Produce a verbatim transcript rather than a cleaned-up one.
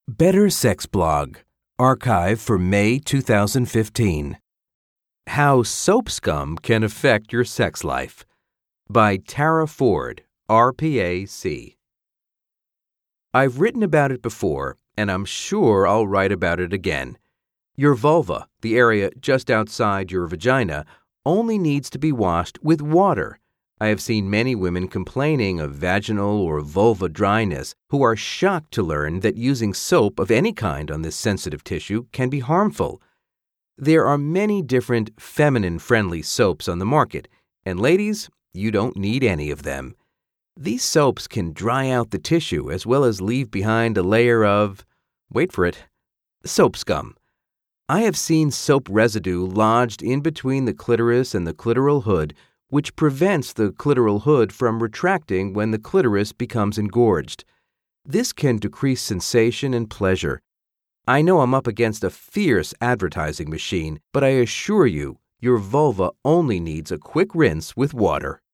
Better Sex Blog, archive for May two thousand fifteen. How Soap Scum Can Affect Your Sex Life by Tara Ford, R P A C. I've written about it before, and I'm sure I'll write about it again. Your vulva, the area just outside your vagina, only needs to be washed with water. I have seen many women complaining of vaginal or vulva dryness who are shocked to learn that using soap of any kind on this sensitive tissue can be harmful. There are many different feminine-friendly soaps on the market, and ladies, you don't need any of them. These soaps can dry out the tissue as well as leave behind a layer of, wait for it, soap scum. I have seen soap residue lodged in between the clitoris and the clitoral hood, which prevents the clitoral hood from retracting when the clitoris becomes engorged. This can decrease sensation and pleasure. I know I'm up against a fierce advertising machine, but I assure you, your vulva only needs a quick rinse with water.